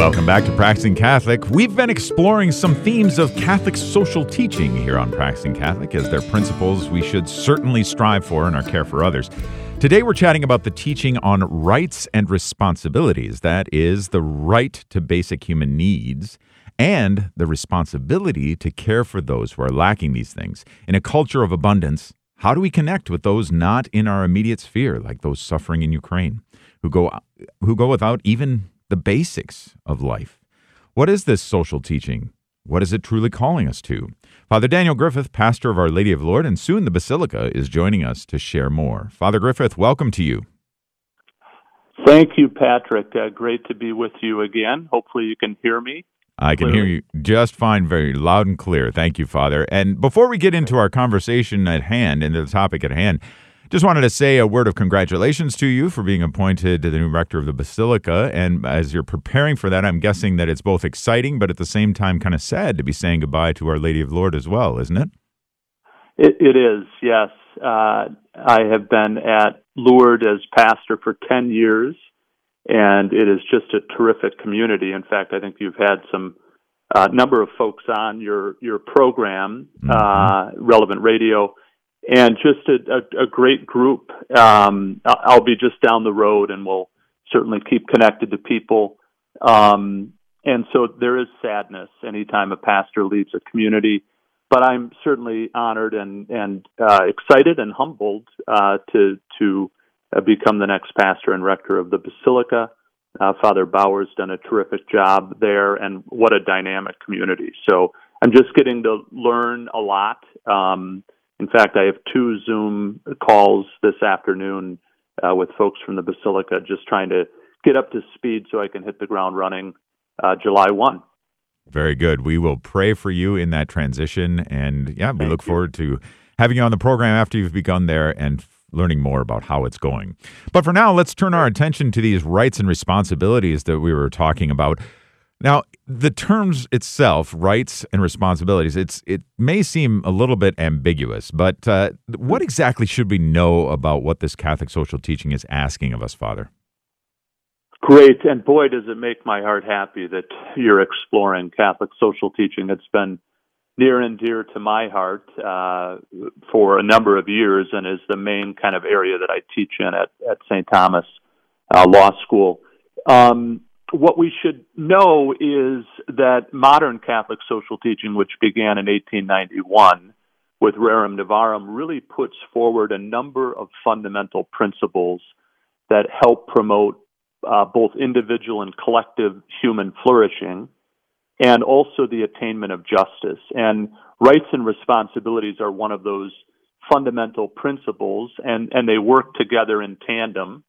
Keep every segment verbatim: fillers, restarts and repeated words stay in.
Welcome back to Practicing Catholic. We've been exploring some themes of Catholic social teaching here on Practicing Catholic as their principles we should certainly strive for in our care for others. Today we're chatting about the teaching on rights and responsibilities. That is, the right to basic human needs and the responsibility to care for those who are lacking these things. In a culture of abundance, how do we connect with those not in our immediate sphere, like those suffering in Ukraine, who go who go without even the basics of life? What is this social teaching? What is it truly calling us to? Father Daniel Griffith, pastor of Our Lady of Lourdes, and soon the Basilica, is joining us to share more. Father Griffith, welcome to you. Thank you, Patrick. Uh, great to be with you again. Hopefully you can hear me. I can hear you just fine, very loud and clear. Thank you, Father. And before we get into our conversation at hand, into the topic at hand, just wanted to say a word of congratulations to you for being appointed to the new rector of the Basilica. And as you're preparing for that, I'm guessing that it's both exciting, but at the same time kind of sad to be saying goodbye to Our Lady of Lourdes as well, isn't it? It, it is, yes. Uh, I have been at Lourdes as pastor for ten years. And it is just a terrific community. In fact, I think you've had some uh, number of folks on your your program, mm-hmm. uh, Relevant Radio, and just a, a, a great group. Um, I'll be just down the road, and we'll certainly keep connected to people. Um, and so there is sadness anytime a pastor leaves a community, but I'm certainly honored and and uh, excited and humbled uh, to to. Uh, become the next pastor and rector of the Basilica. Uh, Father Bauer's done a terrific job there, and what a dynamic community. So I'm just getting to learn a lot. Um, in fact, I have two Zoom calls this afternoon uh, with folks from the Basilica, just trying to get up to speed so I can hit the ground running uh, July first. Very good. We will pray for you in that transition, and yeah, we Thank look you. forward to having you on the program after you've begun there and learning more about how it's going. But for now, let's turn our attention to these rights and responsibilities that we were talking about. Now, the terms itself, rights and responsibilities, it's it may seem a little bit ambiguous, but uh, what exactly should we know about what this Catholic social teaching is asking of us, Father? Great, and boy, does it make my heart happy that you're exploring Catholic social teaching. It's been near and dear to my heart uh, for a number of years, and is the main kind of area that I teach in at, at Saint Thomas uh, Law School. Um, what we should know is that modern Catholic social teaching, which began in eighteen ninety-one with Rerum Novarum, really puts forward a number of fundamental principles that help promote uh, both individual and collective human flourishing, and also the attainment of justice. And rights and responsibilities are one of those fundamental principles, and, and they work together in tandem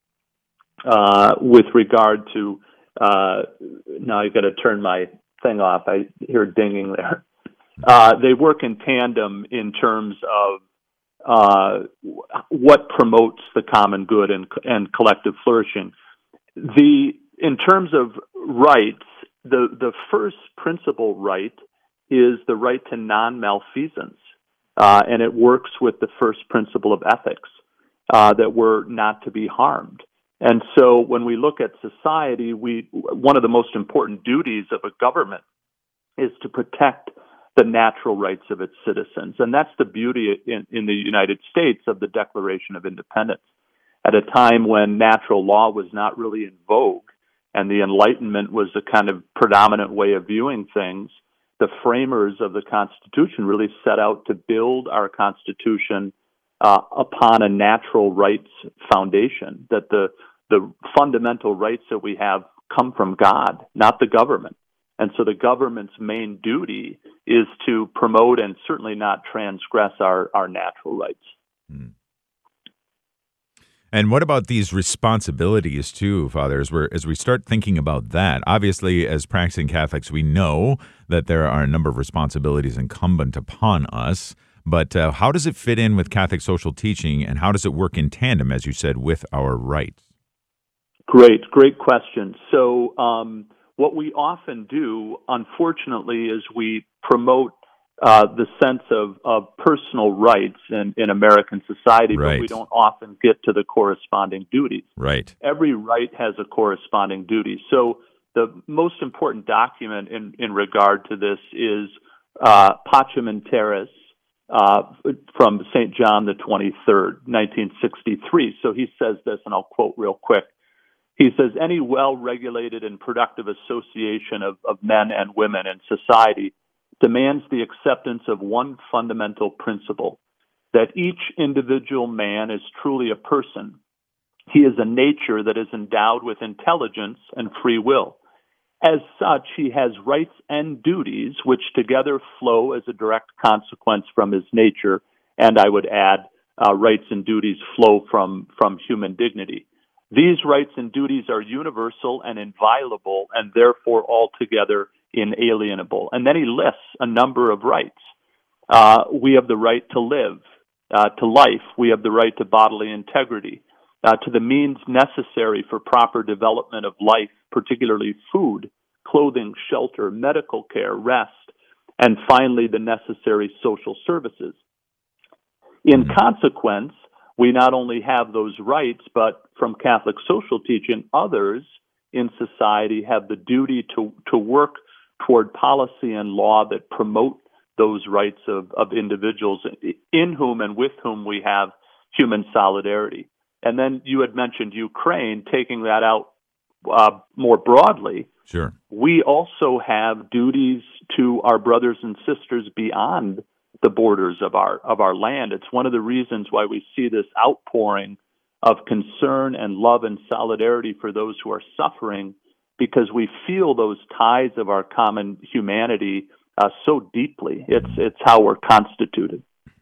uh, with regard to, uh, now I've got to turn my thing off, I hear dinging there. Uh, they work in tandem in terms of uh, what promotes the common good and, and collective flourishing. The, in terms of rights, The the first principal right is the right to non-malfeasance, uh, and it works with the first principle of ethics, uh, that we're not to be harmed. And so when we look at society, we one of the most important duties of a government is to protect the natural rights of its citizens. And that's the beauty in, in the United States of the Declaration of Independence. At a time when natural law was not really in vogue, and the Enlightenment was a kind of predominant way of viewing things, the framers of the Constitution really set out to build our Constitution uh, upon a natural rights foundation, that the the fundamental rights that we have come from God, not the government. And so the government's main duty is to promote and certainly not transgress our, our natural rights. Hmm. And what about these responsibilities too, Father, as, we're, as we start thinking about that? Obviously, as practicing Catholics, we know that there are a number of responsibilities incumbent upon us, but uh, how does it fit in with Catholic social teaching, and how does it work in tandem, as you said, with our rights? Great, great question. So um, what we often do, unfortunately, is we promote Uh, the sense of, of personal rights in, in American society, right. but we don't often get to the corresponding duties. Right. Every right has a corresponding duty. So the most important document in, in regard to this is uh, Pacem in Terris uh, from Saint John the twenty-third, nineteen sixty-three. So he says this, and I'll quote real quick. He says, any well-regulated and productive association of, of men and women in society demands the acceptance of one fundamental principle, that each individual man is truly a person. He is a nature that is endowed with intelligence and free will. As such, he has rights and duties which together flow as a direct consequence from his nature, and I would add, uh, rights and duties flow from, from human dignity. These rights and duties are universal and inviolable, and therefore altogether inalienable. And then he lists a number of rights. Uh, we have the right to live, uh, to life. We have the right to bodily integrity, uh, to the means necessary for proper development of life, particularly food, clothing, shelter, medical care, rest, and finally the necessary social services. In consequence, we not only have those rights, but from Catholic social teaching, others in society have the duty to, to work toward policy and law that promote those rights of, of individuals in whom and with whom we have human solidarity. And then you had mentioned Ukraine, taking that out uh, more broadly. Sure. We also have duties to our brothers and sisters beyond the borders of our of our land. It's one of the reasons why we see this outpouring of concern and love and solidarity for those who are suffering, because we feel those ties of our common humanity uh, so deeply. It's it's how we're constituted.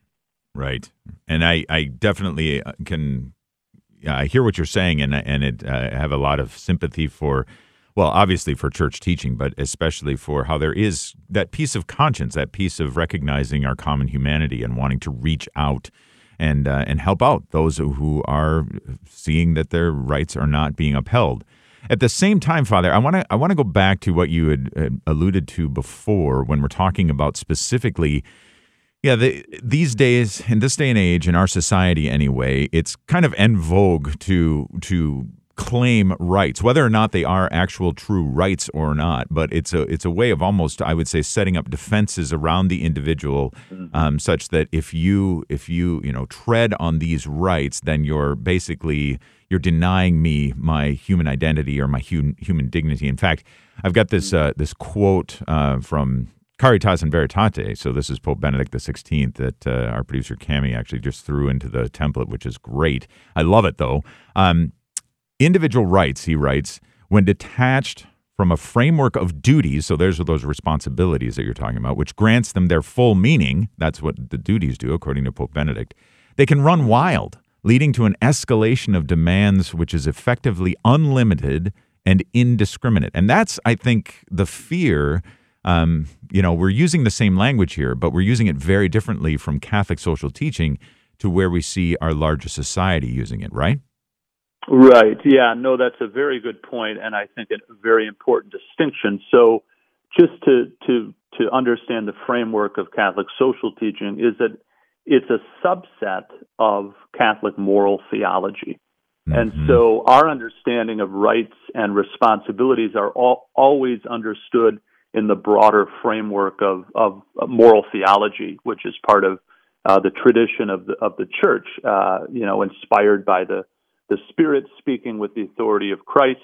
Right, and I I definitely can. Yeah, I hear what you're saying, and and it uh, have a lot of sympathy for. Well, obviously for church teaching, but especially for how there is that piece of conscience, that piece of recognizing our common humanity and wanting to reach out and uh, and help out those who are seeing that their rights are not being upheld. At the same time, Father, I want to I want to go back to what you had uh, alluded to before when we're talking about specifically, yeah, the, these days, in this day and age, in our society anyway, it's kind of en vogue to to. claim rights, whether or not they are actual true rights or not. But it's a it's a way of almost, I would say, setting up defenses around the individual, um, such that if you if you you know tread on these rights, then you're basically you're denying me my human identity or my human human dignity. In fact, I've got this uh, this quote uh, from Caritas in Veritate. So this is Pope Benedict the sixteenth that uh, our producer Cami actually just threw into the template, which is great. I love it though. Um, Individual rights, he writes, when detached from a framework of duties, so there's those responsibilities that you're talking about, which grants them their full meaning, that's what the duties do, according to Pope Benedict, they can run wild, leading to an escalation of demands which is effectively unlimited and indiscriminate. And that's, I think, the fear. Um, you know, we're using the same language here, but we're using it very differently from Catholic social teaching to where we see our larger society using it, right? Right. Yeah, no, that's a very good point, and I think a very important distinction. So just to to to understand the framework of Catholic social teaching is that it's a subset of Catholic moral theology. Mm-hmm. And so our understanding of rights and responsibilities are all, always understood in the broader framework of, of moral theology, which is part of uh, the tradition of the of the Church, uh, you know, inspired by the the Spirit speaking with the authority of Christ,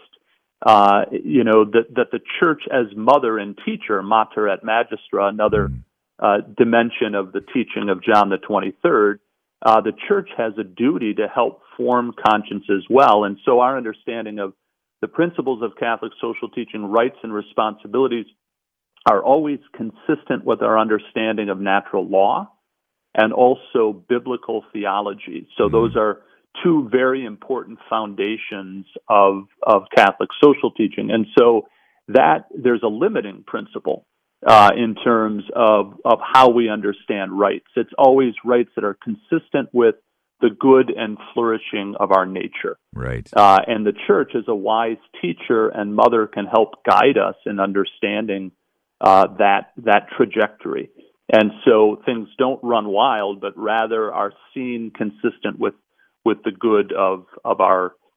uh, you know, that, that the Church as mother and teacher, Mater et Magistra, another uh, dimension of the teaching of John the twenty-third, uh, the Church has a duty to help form consciences well. And so our understanding of the principles of Catholic social teaching, rights and responsibilities, are always consistent with our understanding of natural law and also biblical theology. So those are two very important foundations of of Catholic social teaching. And so that there's a limiting principle uh, in terms of, of how we understand rights. It's always rights that are consistent with the good and flourishing of our nature. Right. Uh, and the Church, as a wise teacher and mother, can help guide us in understanding uh, that that trajectory. And so things don't run wild, but rather are seen consistent with with the good of, of our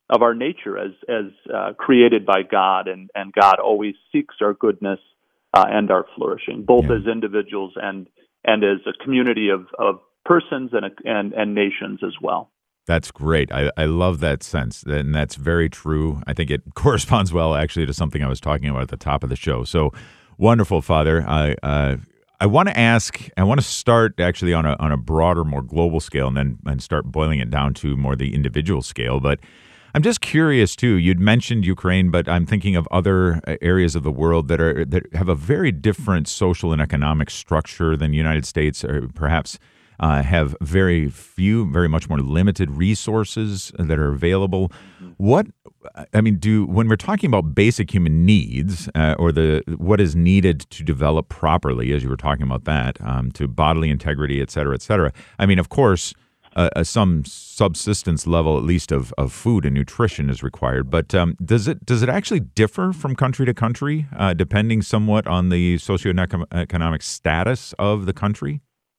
of our nature as as uh, created by God, and, and God always seeks our goodness uh, and our flourishing, both Yeah. as individuals and and as a community of, of persons and, a, and and nations as well. That's great. I, I love that sense, and that's very true. I think it corresponds well, actually, to something I was talking about at the top of the show. So wonderful, Father. I uh, I want to ask. I want to start actually on a on a broader, more global scale, and then and start boiling it down to more the individual scale. But I'm just curious too. You'd mentioned Ukraine, but I'm thinking of other areas of the world that are that have a very different social and economic structure than the United States, or perhaps uh, have very few, very much more limited resources that are available. What I mean, do when we're talking about basic human needs, uh, or the what is needed to develop properly, as you were talking about that, um, to bodily integrity, et cetera, et cetera. I mean, of course. Uh, some subsistence level, at least of, of food and nutrition, is required. But um, does it does it actually differ from country to country, uh, depending somewhat on the socioeconomic status of the country?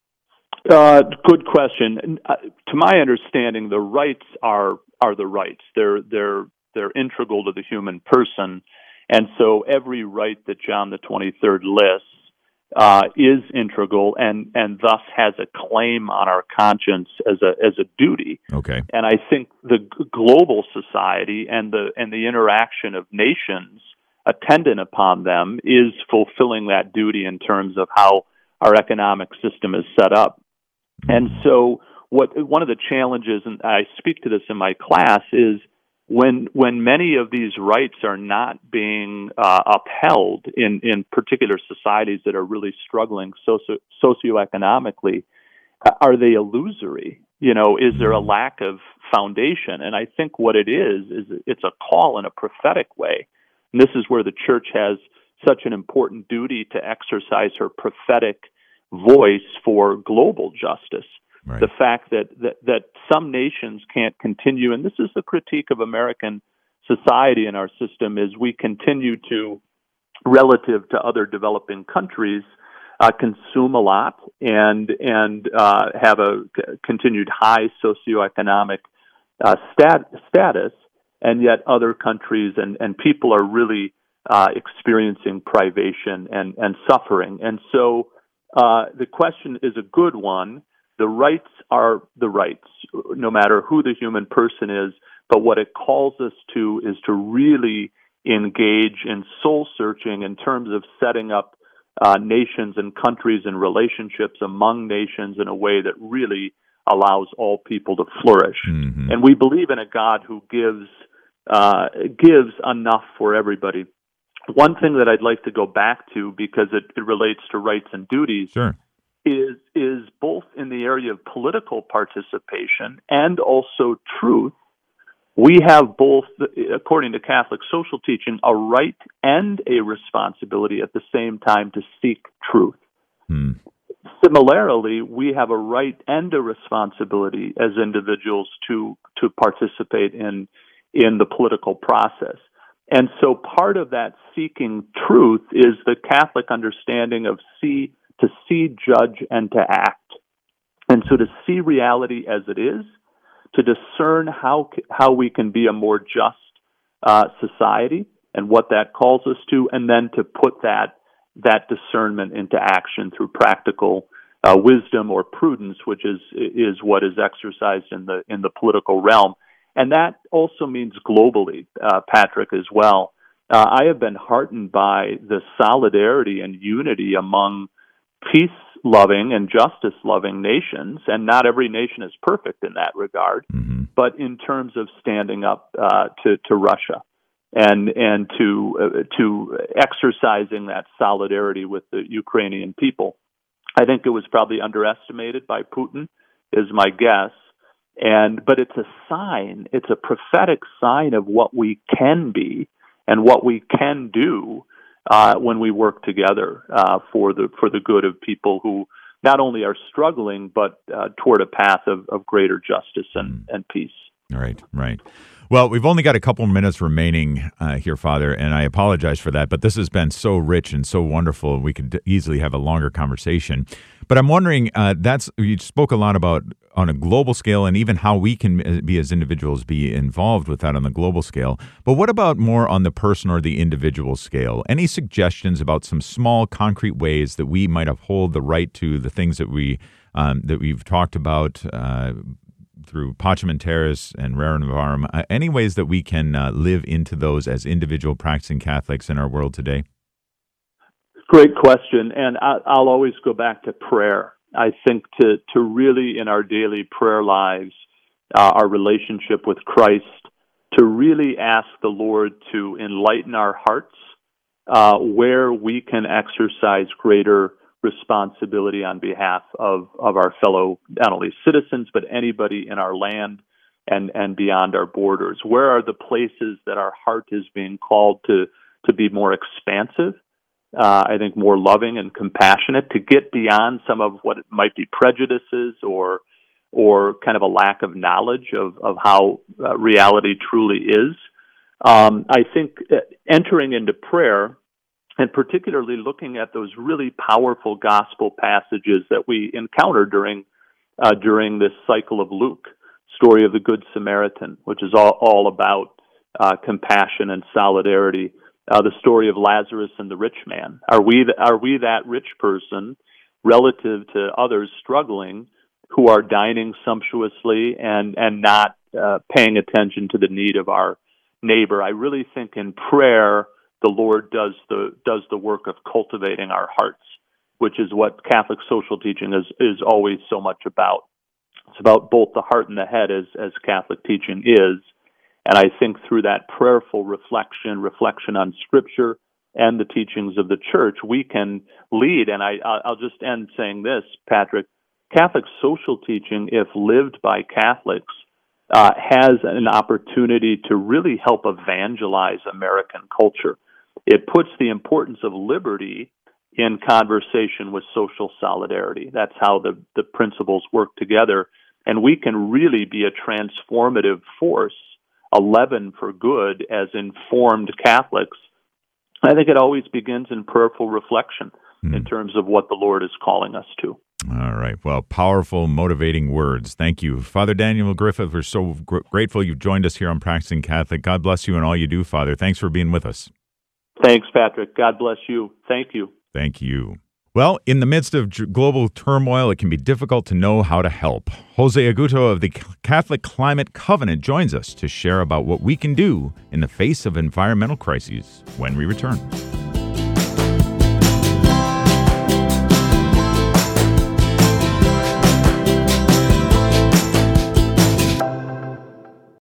Uh, good question. Uh, to my understanding, the rights are are the rights. They're they're they're integral to the human person, and so every right that John the twenty-third lists Uh, is integral and, and thus has a claim on our conscience as a as a duty. Okay. And I think the g- global society and the and the interaction of nations attendant upon them is fulfilling that duty in terms of how our economic system is set up. Mm-hmm. And so, what one of the challenges, and I speak to this in my class, is When when many of these rights are not being uh, upheld in, in particular societies that are really struggling socio socioeconomically, are they illusory? You know, is there a lack of foundation? And I think what it is is it's a call in a prophetic way. And this is where the church has such an important duty to exercise her prophetic voice for global justice. Right. The fact that, that that some nations can't continue, and this is the critique of American society and our system, is we continue to, relative to other developing countries, uh, consume a lot and and uh, have a continued high socioeconomic uh, stat, status, and yet other countries and, and people are really uh, experiencing privation and, and suffering. And so uh, the question is a good one. The rights are the rights, no matter who the human person is. But what it calls us to is to really engage in soul searching in terms of setting up uh, nations and countries and relationships among nations in a way that really allows all people to flourish. Mm-hmm. And we believe in a God who gives uh, gives enough for everybody. One thing that I'd like to go back to, because it, it relates to rights and duties. Sure. is is both in the area of political participation and also truth. We have both, according to Catholic social teaching, a right and a responsibility at the same time to seek truth. Hmm. Similarly, we have a right and a responsibility as individuals to to participate in in the political process. And so part of that seeking truth is the Catholic understanding of see to see, judge, and to act. And so to see reality as it is, to discern how how we can be a more just uh, society and what that calls us to, and then to put that that discernment into action through practical uh, wisdom or prudence, which is is what is exercised in the in the political realm. And that also means globally, uh, Patrick, as well. Uh, I have been heartened by the solidarity and unity among peace-loving and justice-loving nations, and not every nation is perfect in that regard, mm-hmm. but in terms of standing up uh, to, to Russia and and to uh, to exercising that solidarity with the Ukrainian people. I think it was probably underestimated by Putin, is my guess, and but it's a sign, it's a prophetic sign of what we can be and what we can do Uh, when we work together uh, for the for the good of people who not only are struggling, but uh, toward a path of, of greater justice and, and peace. Right, right. Well, we've only got a couple minutes remaining uh, here, Father, and I apologize for that, but this has been so rich and so wonderful. We could easily have a longer conversation. But I'm wondering, uh, that's you spoke a lot about on a global scale and even how we can be as individuals be involved with that on the global scale. But what about more on the person or the individual scale? Any suggestions about some small, concrete ways that we might uphold the right to the things that we um, that we've talked about uh, through Pacem in Terris and Rerum Novarum? Uh, any ways that we can uh, live into those as individual practicing Catholics in our world today? Great question, and I'll always go back to prayer. I think to to really in our daily prayer lives, uh, our relationship with Christ, to really ask the Lord to enlighten our hearts, uh, where we can exercise greater responsibility on behalf of, of our fellow, not only citizens, but anybody in our land and, and beyond our borders. Where are the places that our heart is being called to, to be more expansive? Uh, I think more loving and compassionate, to get beyond some of what might be prejudices or or kind of a lack of knowledge of, of how uh, reality truly is. Um, I think entering into prayer, and particularly looking at those really powerful gospel passages that we encounter during uh, during this cycle of Luke, story of the Good Samaritan, which is all, all about uh, compassion and solidarity. Uh, the story of Lazarus and the rich man. Are we the, are we that rich person relative to others struggling who are dining sumptuously and and not uh, paying attention to the need of our neighbor? I really think in prayer the Lord does the does the work of cultivating our hearts, which is what Catholic social teaching is is always so much about. It's about both the heart and the head, as as Catholic teaching is. And I think through that prayerful reflection, reflection on Scripture and the teachings of the Church, we can lead. And I, I'll just end saying this, Patrick. Catholic social teaching, if lived by Catholics, uh, has an opportunity to really help evangelize American culture. It puts the importance of liberty in conversation with social solidarity. That's how the, the principles work together. And we can really be a transformative force, a leaven for good as informed Catholics. I think it always begins in prayerful reflection mm. in terms of what the Lord is calling us to. All right. Well, powerful, motivating words. Thank you. Father Daniel Griffith, we're so gr- grateful you've joined us here on Practicing Catholic. God bless you and all you do, Father. Thanks for being with us. Thanks, Patrick. God bless you. Thank you. Thank you. Well, in the midst of global turmoil, it can be difficult to know how to help. Jose Aguto of the Catholic Climate Covenant joins us to share about what we can do in the face of environmental crises when we return.